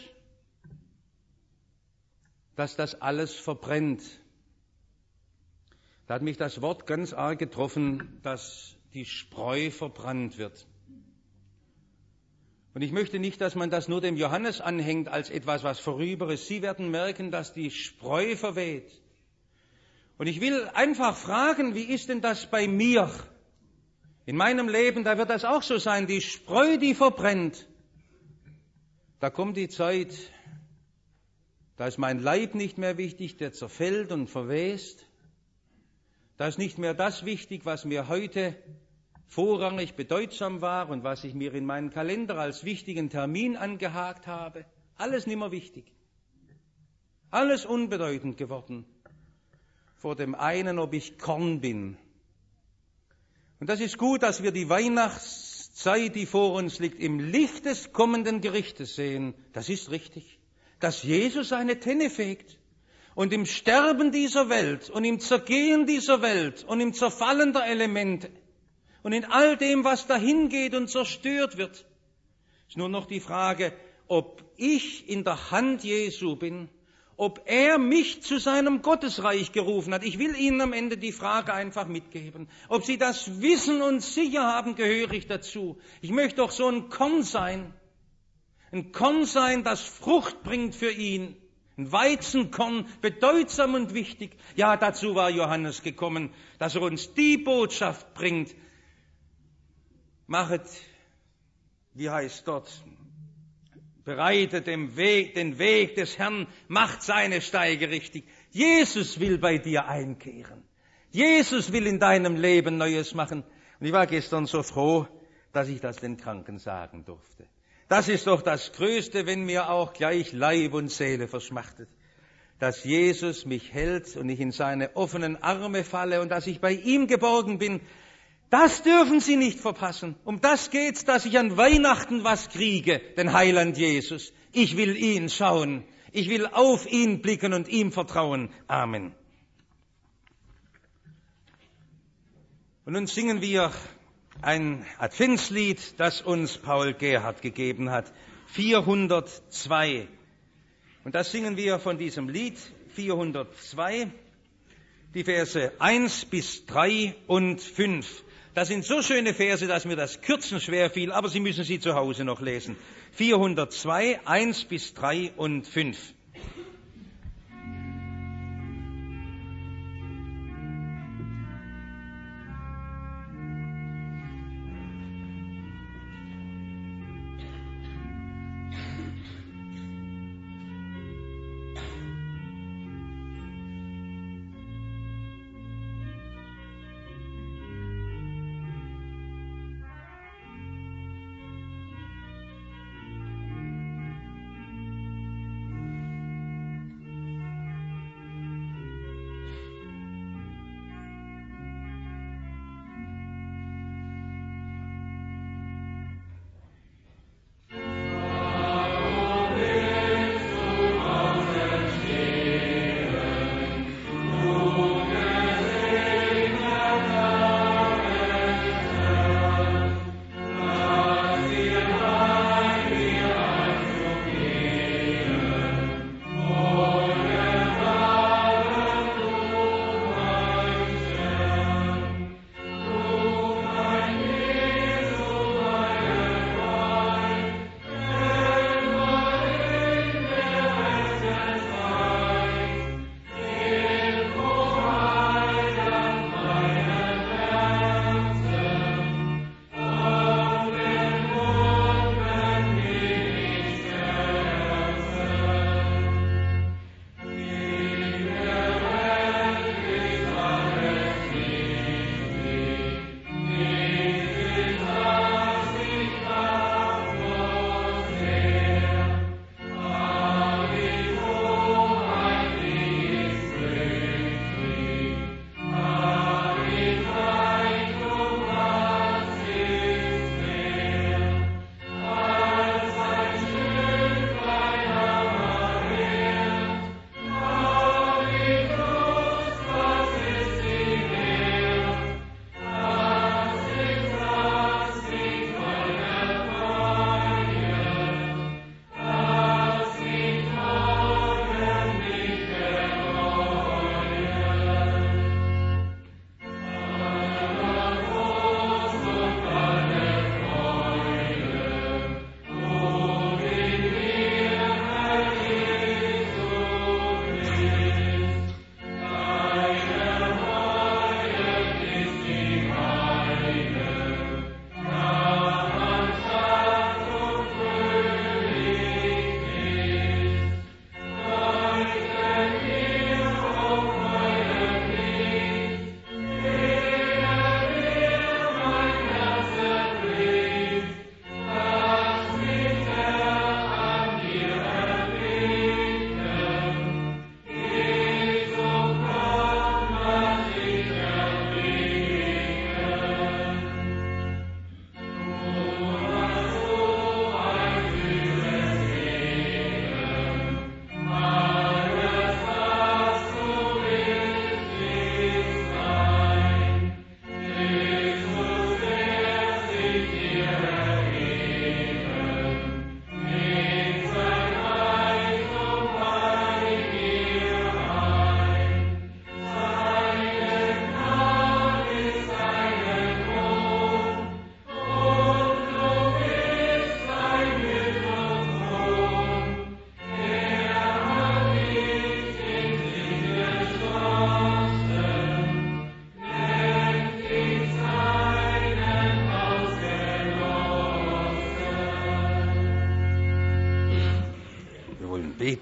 dass das alles verbrennt. Da hat mich das Wort ganz arg getroffen, dass die Spreu verbrannt wird. Und ich möchte nicht, dass man das nur dem Johannes anhängt als etwas, was vorüber ist. Sie werden merken, dass die Spreu verweht. Und ich will einfach fragen, wie ist denn das bei mir? In meinem Leben, da wird das auch so sein, die Spreu, die verbrennt. Da kommt die Zeit, da ist mein Leib nicht mehr wichtig, der zerfällt und verwest. Da ist nicht mehr das wichtig, was mir heute vorrangig bedeutsam war und was ich mir in meinen Kalender als wichtigen Termin angehakt habe. Alles nicht mehr wichtig. Alles unbedeutend geworden. Vor dem einen, ob ich Korn bin. Und das ist gut, dass wir die Weihnachtszeit, die vor uns liegt, im Licht des kommenden Gerichtes sehen. Das ist richtig. Dass Jesus seine Tenne fegt und im Sterben dieser Welt und im Zergehen dieser Welt und im Zerfallen der Elemente und in all dem, was dahin geht und zerstört wird, ist nur noch die Frage, ob ich in der Hand Jesu bin, ob er mich zu seinem Gottesreich gerufen hat. Ich will Ihnen am Ende die Frage einfach mitgeben, ob Sie das wissen und sicher haben, gehöre ich dazu. Ich möchte doch so ein Korn sein. Ein Korn sein, das Frucht bringt für ihn. Ein Weizenkorn, bedeutsam und wichtig. Ja, dazu war Johannes gekommen, dass er uns die Botschaft bringt. Machet, wie heißt dort, bereitet den Weg, den Weg des Herrn, macht seine Steige richtig. Jesus will bei dir einkehren. Jesus will in deinem Leben Neues machen. Und ich war gestern so froh, dass ich das den Kranken sagen durfte. Das ist doch das Größte, wenn mir auch gleich Leib und Seele verschmachtet, dass Jesus mich hält und ich in seine offenen Arme falle und dass ich bei ihm geborgen bin. Das dürfen Sie nicht verpassen. Um das geht's, dass ich an Weihnachten was kriege, den Heiland Jesus. Ich will ihn schauen. Ich will auf ihn blicken und ihm vertrauen. Amen. Und nun singen wir ein Adventslied, das uns Paul Gerhardt gegeben hat, vierhundertzwei. Und das singen wir von diesem Lied, vierhundertzwei, die Verse eins bis drei und fünf. Das sind so schöne Verse, dass mir das Kürzen schwer fiel, aber Sie müssen sie zu Hause noch lesen. vierhundertzwei, eins bis drei und fünf.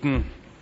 beten.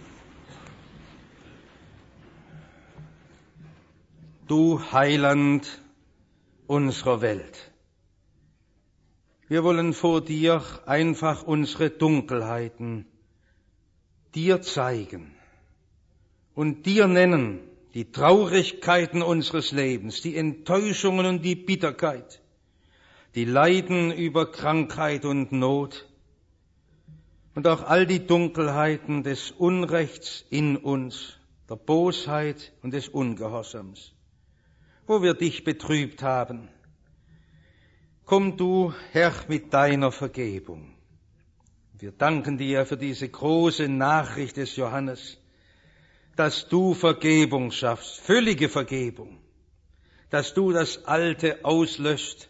Du Heiland unserer Welt, wir wollen vor dir einfach unsere Dunkelheiten dir zeigen und dir nennen, die Traurigkeiten unseres Lebens, die Enttäuschungen und die Bitterkeit, die Leiden über Krankheit und Not und auch all die Dunkelheiten des Unrechts in uns, der Bosheit und des Ungehorsams, wo wir dich betrübt haben. Komm du, Herr, mit deiner Vergebung. Wir danken dir für diese große Nachricht des Johannes, dass du Vergebung schaffst, völlige Vergebung, dass du das Alte auslöscht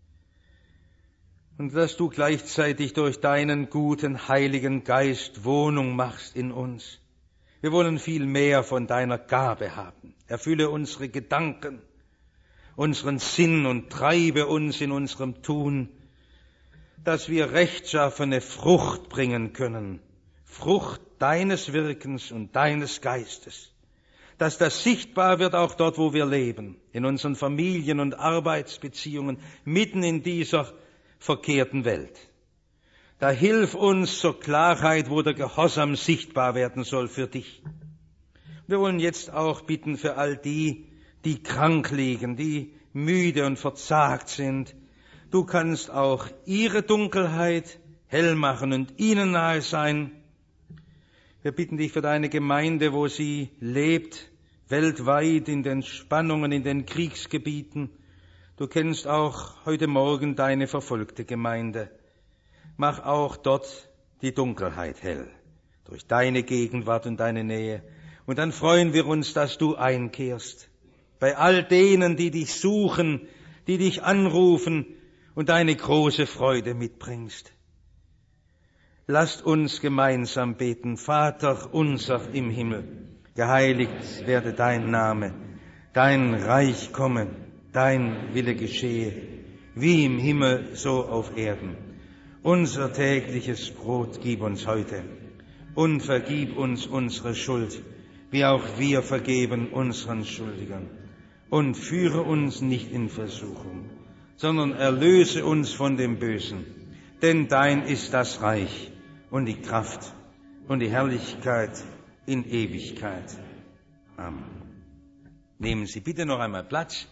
und dass du gleichzeitig durch deinen guten Heiligen Geist Wohnung machst in uns. Wir wollen viel mehr von deiner Gabe haben. Erfülle unsere Gedanken, unseren Sinn und treibe uns in unserem Tun, dass wir rechtschaffene Frucht bringen können, Frucht deines Wirkens und deines Geistes, dass das sichtbar wird auch dort, wo wir leben, in unseren Familien und Arbeitsbeziehungen, mitten in dieser verkehrten Welt. Da hilf uns zur Klarheit, wo der Gehorsam sichtbar werden soll für dich. Wir wollen jetzt auch bitten für all die, die krank liegen, die müde und verzagt sind. Du kannst auch ihre Dunkelheit hell machen und ihnen nahe sein. Wir bitten dich für deine Gemeinde, wo sie lebt, weltweit in den Spannungen, in den Kriegsgebieten. Du kennst auch heute Morgen deine verfolgte Gemeinde. Mach auch dort die Dunkelheit hell, durch deine Gegenwart und deine Nähe. Und dann freuen wir uns, dass du einkehrst. Bei all denen, die dich suchen, die dich anrufen und deine große Freude mitbringst. Lasst uns gemeinsam beten. Vater unser im Himmel, geheiligt werde dein Name, dein Reich komme, dein Wille geschehe, wie im Himmel so auf Erden. Unser tägliches Brot gib uns heute und vergib uns unsere Schuld, wie auch wir vergeben unseren Schuldigern. Und führe uns nicht in Versuchung, sondern erlöse uns von dem Bösen. Denn dein ist das Reich und die Kraft und die Herrlichkeit in Ewigkeit. Amen. Nehmen Sie bitte noch einmal Platz.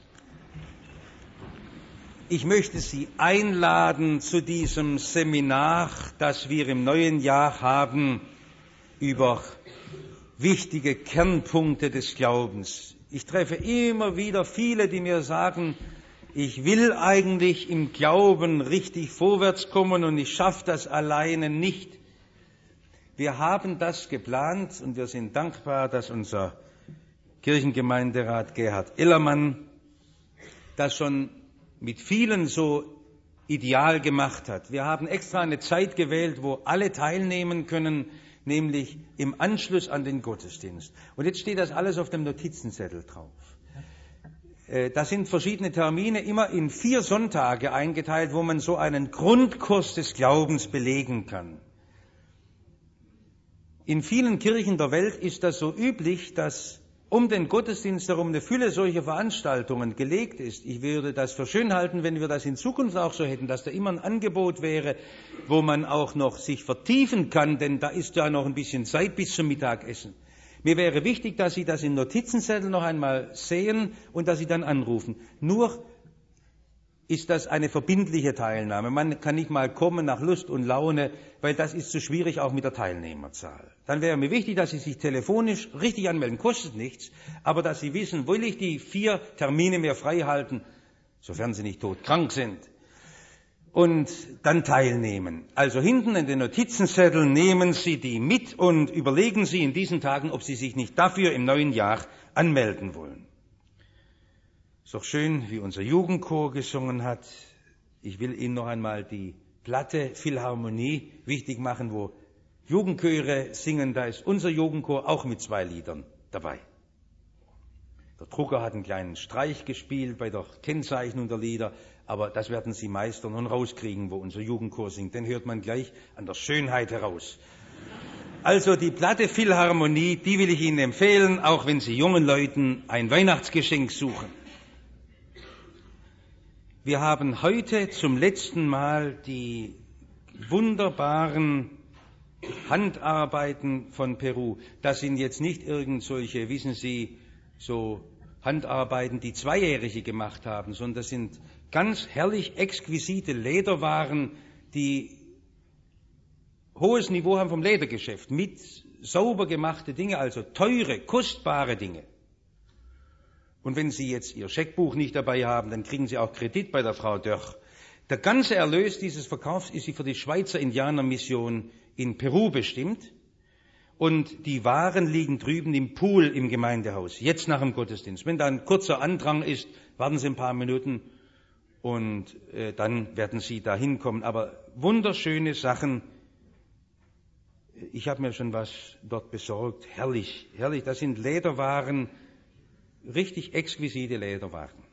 Ich möchte Sie einladen zu diesem Seminar, das wir im neuen Jahr haben, über wichtige Kernpunkte des Glaubens. Ich treffe immer wieder viele, die mir sagen, ich will eigentlich im Glauben richtig vorwärts kommen und ich schaffe das alleine nicht. Wir haben das geplant und wir sind dankbar, dass unser Kirchengemeinderat Gerhard Ellermann das schon mit vielen so ideal gemacht hat. Wir haben extra eine Zeit gewählt, wo alle teilnehmen können, nämlich im Anschluss an den Gottesdienst. Und jetzt steht das alles auf dem Notizenzettel drauf. Da sind verschiedene Termine, immer in vier Sonntage eingeteilt, wo man so einen Grundkurs des Glaubens belegen kann. In vielen Kirchen der Welt ist das so üblich, dass um den Gottesdienst herum eine Fülle solcher Veranstaltungen gelegt ist. Ich würde das für schön halten, wenn wir das in Zukunft auch so hätten, dass da immer ein Angebot wäre, wo man auch noch sich vertiefen kann, denn da ist ja noch ein bisschen Zeit bis zum Mittagessen. Mir wäre wichtig, dass Sie das im Notizenzettel noch einmal sehen und dass Sie dann anrufen. Nur ist das eine verbindliche Teilnahme. Man kann nicht mal kommen nach Lust und Laune, weil das ist zu schwierig auch mit der Teilnehmerzahl. Dann wäre mir wichtig, dass Sie sich telefonisch richtig anmelden. Kostet nichts, aber dass Sie wissen, will ich die vier Termine mir frei halten, sofern Sie nicht todkrank sind, und dann teilnehmen. Also hinten in den Notizenzettel nehmen Sie die mit und überlegen Sie in diesen Tagen, ob Sie sich nicht dafür im neuen Jahr anmelden wollen. Ist doch schön, wie unser Jugendchor gesungen hat. Ich will Ihnen noch einmal die Platte Philharmonie wichtig machen, wo Jugendchöre singen. Da ist unser Jugendchor auch mit zwei Liedern dabei. Der Drucker hat einen kleinen Streich gespielt bei der Kennzeichnung der Lieder, aber das werden Sie meistern und rauskriegen, wo unser Jugendchor singt. Den hört man gleich an der Schönheit heraus. Also die Platte Philharmonie, die will ich Ihnen empfehlen, auch wenn Sie jungen Leuten ein Weihnachtsgeschenk suchen. Wir haben heute zum letzten Mal die wunderbaren Handarbeiten von Peru. Das sind jetzt nicht irgend solche, wissen Sie, so Handarbeiten, die Zweijährige gemacht haben, sondern das sind ganz herrlich exquisite Lederwaren, die hohes Niveau haben vom Ledergeschäft, mit sauber gemachte Dinge, also teure, kostbare Dinge. Und wenn Sie jetzt Ihr Scheckbuch nicht dabei haben, dann kriegen Sie auch Kredit bei der Frau Dörch. Der ganze Erlös dieses Verkaufs ist für die Schweizer Indianermission in Peru bestimmt. Und die Waren liegen drüben im Pool im Gemeindehaus, jetzt nach dem Gottesdienst. Wenn da ein kurzer Andrang ist, warten Sie ein paar Minuten und äh, dann werden Sie da hinkommen. Aber wunderschöne Sachen. Ich habe mir schon was dort besorgt. Herrlich, herrlich. Das sind Lederwaren, richtig exquisite Lederwaren.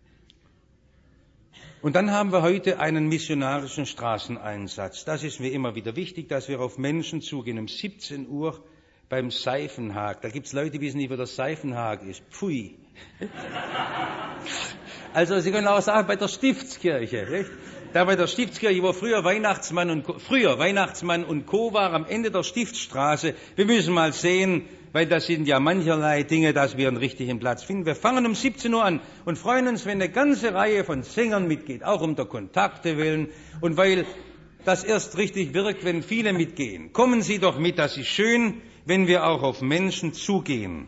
Und dann haben wir heute einen missionarischen Straßeneinsatz. Das ist mir immer wieder wichtig, dass wir auf Menschen zugehen. Um siebzehn Uhr beim Seifenhag. Da gibt es Leute, die wissen nicht, wo der Seifenhag ist. Pfui. Also Sie können auch sagen, bei der Stiftskirche. Nicht? Da bei der Stiftskirche, wo früher Weihnachtsmann und Co., früher Weihnachtsmann und Co. war, am Ende der Stiftsstraße. Wir müssen mal sehen, weil das sind ja mancherlei Dinge, dass wir einen richtigen Platz finden. Wir fangen um siebzehn Uhr an und freuen uns, wenn eine ganze Reihe von Sängern mitgeht, auch um der Kontakte willen und weil das erst richtig wirkt, wenn viele mitgehen. Kommen Sie doch mit, das ist schön, wenn wir auch auf Menschen zugehen.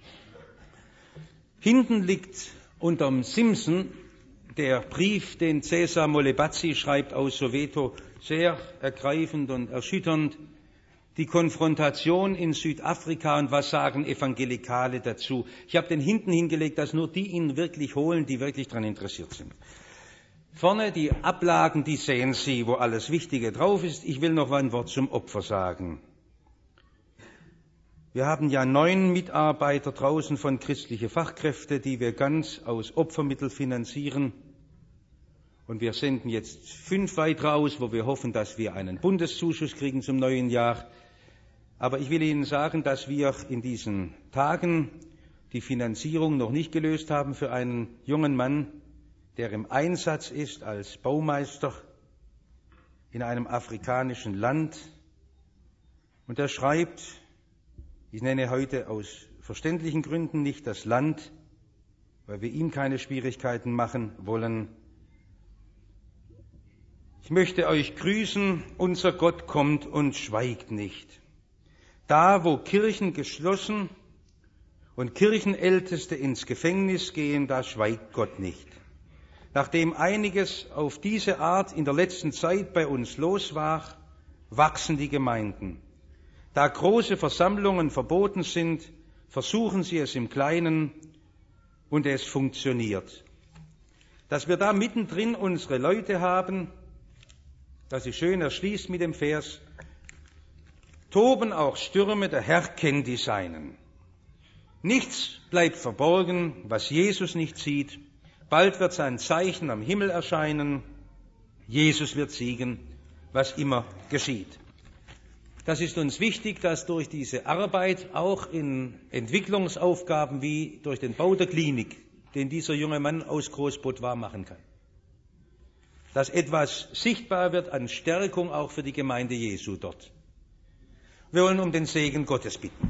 Hinten liegt unterm Simson der Brief, den Cesar Molebazzi schreibt aus Soweto, sehr ergreifend und erschütternd. Die Konfrontation in Südafrika und was sagen Evangelikale dazu. Ich habe den hinten hingelegt, dass nur die ihn wirklich holen, die wirklich daran interessiert sind. Vorne die Ablagen, die sehen Sie, wo alles Wichtige drauf ist. Ich will noch ein Wort zum Opfer sagen. Wir haben ja neun Mitarbeiter draußen von christliche Fachkräfte, die wir ganz aus Opfermitteln finanzieren. Und wir senden jetzt fünf weitere aus, wo wir hoffen, dass wir einen Bundeszuschuss kriegen zum neuen Jahr. Aber ich will Ihnen sagen, dass wir in diesen Tagen die Finanzierung noch nicht gelöst haben für einen jungen Mann, der im Einsatz ist als Baumeister in einem afrikanischen Land. Und er schreibt, ich nenne heute aus verständlichen Gründen nicht das Land, weil wir ihm keine Schwierigkeiten machen wollen. Ich möchte euch grüßen, unser Gott kommt und schweigt nicht. Da, wo Kirchen geschlossen und Kirchenälteste ins Gefängnis gehen, da schweigt Gott nicht. Nachdem einiges auf diese Art in der letzten Zeit bei uns los war, wachsen die Gemeinden. Da große Versammlungen verboten sind, versuchen sie es im Kleinen und es funktioniert. Dass wir da mittendrin unsere Leute haben, das ist schön, er schließt mit dem Vers, toben auch Stürme, der Herr kennt die Seinen. Nichts bleibt verborgen, was Jesus nicht sieht. Bald wird sein Zeichen am Himmel erscheinen. Jesus wird siegen, was immer geschieht. Das ist uns wichtig, dass durch diese Arbeit auch in Entwicklungsaufgaben wie durch den Bau der Klinik, den dieser junge Mann aus Großbott wahr machen kann, dass etwas sichtbar wird an Stärkung auch für die Gemeinde Jesu dort. Wir wollen um den Segen Gottes bitten.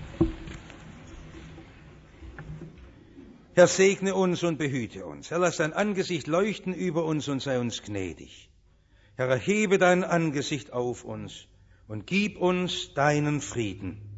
Herr, segne uns und behüte uns. Herr, lass dein Angesicht leuchten über uns und sei uns gnädig. Herr, erhebe dein Angesicht auf uns und gib uns deinen Frieden.